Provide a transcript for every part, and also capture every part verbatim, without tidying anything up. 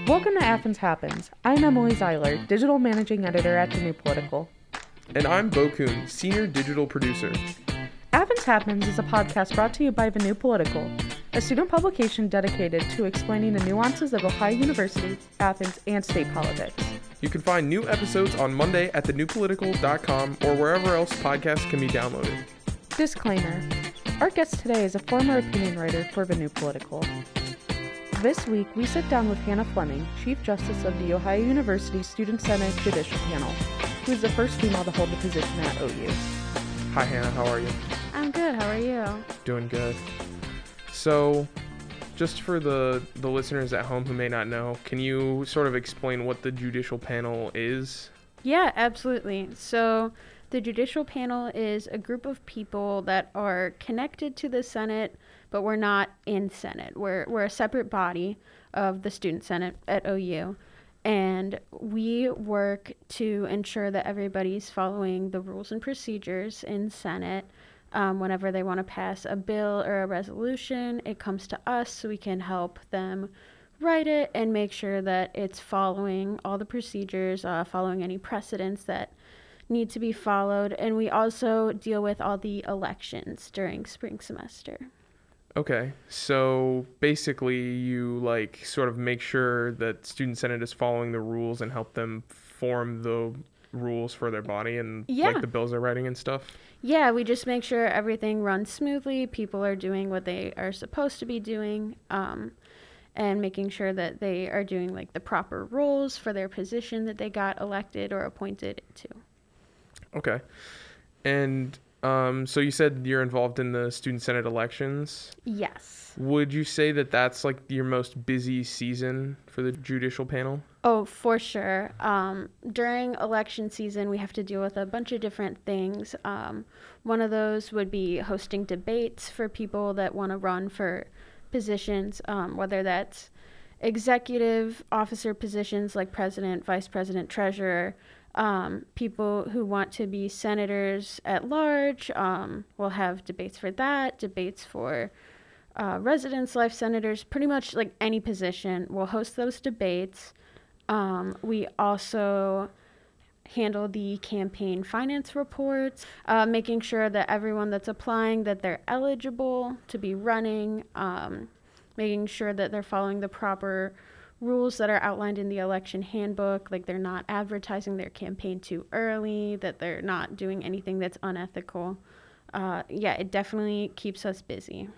Welcome to Athens Happens. I'm Emily Zeiler, Digital Managing Editor at The New Political. And I'm Bo Kuhn, Senior Digital Producer. Athens Happens is a podcast brought to you by The New Political, a student publication dedicated to explaining the nuances of Ohio University, Athens, and state politics. You can find new episodes on Monday at the new political dot com or wherever else podcasts can be downloaded. Disclaimer. Our guest today is a former opinion writer for The New Political. This week, we sit down with Hannah Fleming, Chief Justice of the Ohio University Student Senate Judicial Panel, who is the first female to hold the position at O U. Hi, Hannah. How are you? I'm good. How are you? Doing good. So, just for the, the listeners at home who may not know, can you sort of explain what the Judicial Panel is? Yeah, absolutely. So, the Judicial Panel is a group of people that are connected to the Senate, but we're not in Senate. We're we're a separate body of the Student Senate at O U, and we work to ensure that everybody's following the rules and procedures in Senate. Um, whenever they want to pass a bill or a resolution, it comes to us so we can help them write it and make sure that it's following all the procedures, uh, following any precedents that need to be followed. And we also deal with all the elections during spring semester. Okay, so basically you like sort of make sure that Student Senate is following the rules and help them form the rules for their body and Yeah. like the bills they're writing and stuff? Yeah, we just make sure everything runs smoothly, people are doing what they are supposed to be doing, um, and making sure that they are doing like the proper roles for their position that they got elected or appointed to. Okay. And um, so you said you're involved in the Student Senate elections. Yes. Would you say that that's like your most busy season for the Judicial Panel? Oh, for sure. Um, during election season, we have to deal with a bunch of different things. Um, one of those would be hosting debates for people that want to run for positions, um, whether that's executive officer positions like president, vice president, treasurer. Um, people who want to be senators at large, um, we'll have debates for that, debates for uh, residence life senators, pretty much like any position. We'll host those debates. Um, we also handle the campaign finance reports, uh, making sure that everyone that's applying, that they're eligible to be running, um, making sure that they're following the proper rules that are outlined in the election handbook, like they're not advertising their campaign too early, that they're not doing anything that's unethical. Uh, yeah, it definitely keeps us busy.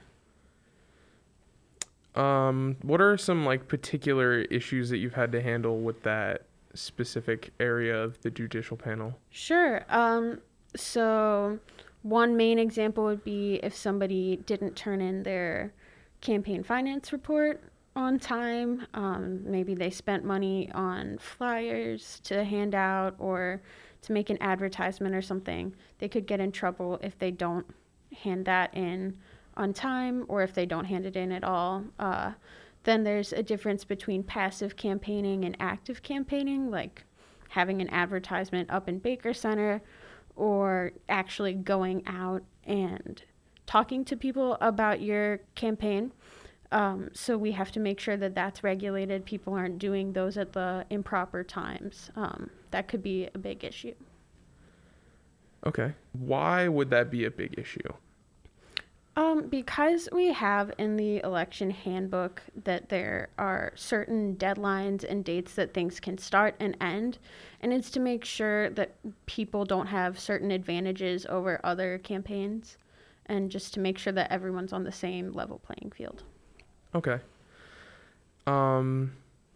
Um, what are some like particular issues that you've had to handle with that specific area of the Judicial Panel? Sure. Um, so one main example would be if somebody didn't turn in their campaign finance report on time. Um, maybe they spent money on flyers to hand out or to make an advertisement or something. They could get in trouble if they don't hand that in on time or if they don't hand it in at all. Uh, then there's a difference between passive campaigning and active campaigning, like having an advertisement up in Baker Center or actually going out and talking to people about your campaign. Um, so we have to make sure that that's regulated. People aren't doing those at the improper times. Um, that could be a big issue. Okay. Why would that be a big issue? Um, because we have in the election handbook that there are certain deadlines and dates that things can start and end, and it's to make sure that people don't have certain advantages over other campaigns, and just to make sure that everyone's on the same level playing field. Okay. Um,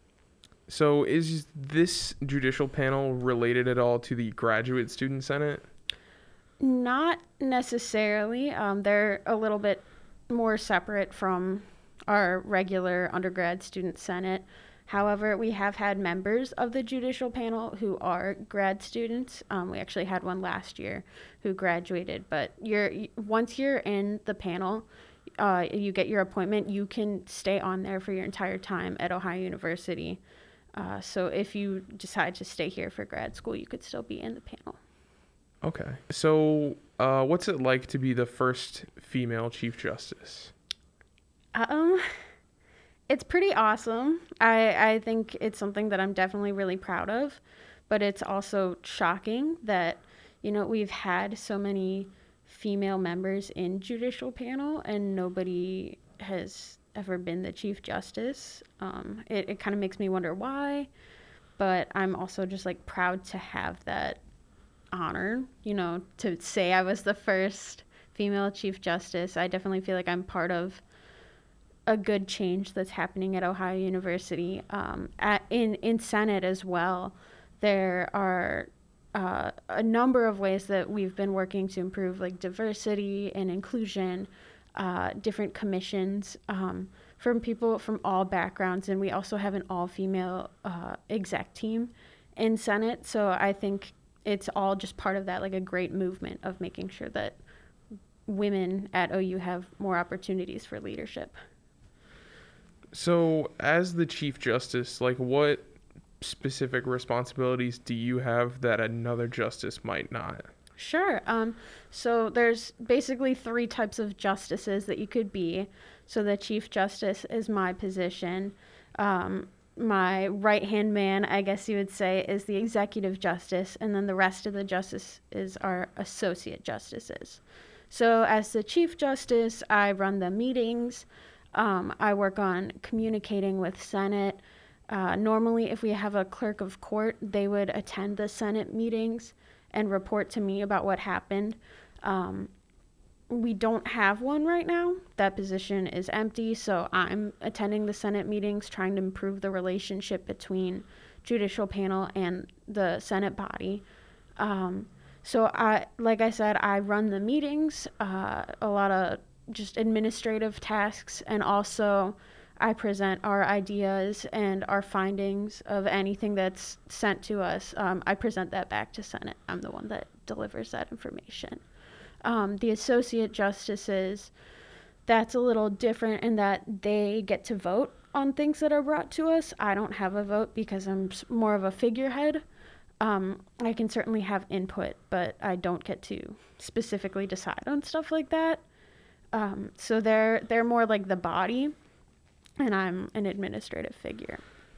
so is this Judicial Panel related at all to the Graduate Student Senate? Not necessarily. Um, they're a little bit more separate from our regular undergrad student senate. However, we have had members of the Judicial Panel who are grad students. Um, we actually had one last year who graduated. But you're once you're in the panel, uh, you get your appointment, you can stay on there for your entire time at Ohio University. Uh, so if you decide to stay here for grad school, you could still be in the panel. Okay. So uh, what's it like to be the first female Chief Justice? Um, it's pretty awesome. I, I think it's something that I'm definitely really proud of, but it's also shocking that, you know, we've had so many female members in judicial panel and nobody has ever been the Chief Justice. Um, it, it kind of makes me wonder why, but I'm also just like proud to have that honor, you know, to say I was the first female Chief Justice. I definitely feel like I'm part of a good change that's happening at Ohio University. Um, at, in, in Senate as well, there are uh, a number of ways that we've been working to improve like diversity and inclusion, uh, different commissions um, from people from all backgrounds. And we also have an all-female uh, exec team in Senate. So I think it's all just part of that, like a great movement of making sure that women at O U have more opportunities for leadership. So as the Chief Justice, like what specific responsibilities do you have that another justice might not? Sure. Um, so there's basically three types of justices that you could be. So the Chief Justice is my position. Um, my right-hand man, I guess you would say, is the Executive Justice, and then the rest of the justices are Associate Justices. So as the Chief Justice, I run the meetings. Um, I work on communicating with Senate. Uh, normally, if we have a clerk of court, they would attend the Senate meetings and report to me about what happened. Um, we don't have one right now. That position is empty, so I'm attending the Senate meetings, trying to improve the relationship between judicial panel and the Senate body. Um, so, I, like I said, I run the meetings, uh, a lot of just administrative tasks, and also I present our ideas and our findings of anything that's sent to us. Um, I present that back to Senate. I'm the one that delivers that information. Um, the associate justices, that's a little different in that they get to vote on things that are brought to us. I don't have a vote because I'm more of a figurehead. Um, I can certainly have input, but I don't get to specifically decide on stuff like that. Um, so they're they're more like the body, and I'm an administrative figure.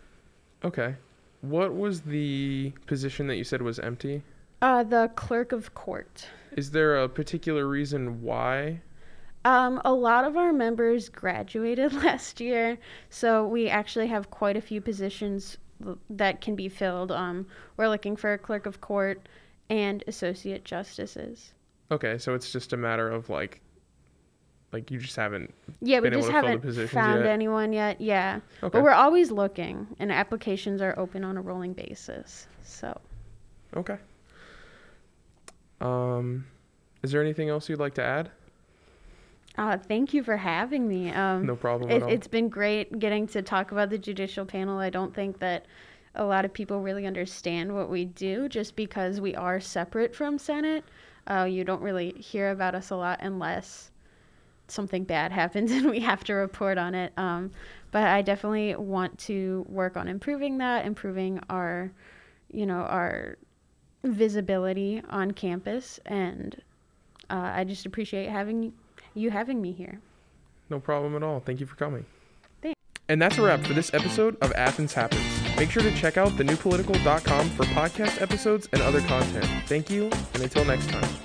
Okay. What was the position that you said was empty? Uh, the clerk of court. Is there a particular reason why? Um, a lot of our members graduated last year, so we actually have quite a few positions that can be filled. Um, we're looking for a clerk of court and associate justices. Okay, so it's just a matter of like, like you just haven't yeah, we been just able to fill haven't the positions found yet? anyone yet. Yeah, Okay. but we're always looking, and applications are open on a rolling basis. So. Okay. Um, is there anything else you'd like to add? Uh, thank you for having me. Um, No problem it, at all. It's been great getting to talk about the judicial panel. I don't think that a lot of people really understand what we do just because we are separate from Senate. Uh, you don't really hear about us a lot unless something bad happens and we have to report on it. Um, but I definitely want to work on improving that, improving our, you know, our visibility on campus. And uh, I just appreciate having you having me here. No problem at all. Thank you for coming. Thanks. And that's a wrap for this episode of Athens Happens. Make sure to check out the new political dot com for podcast episodes and other content. Thank you, and until next time.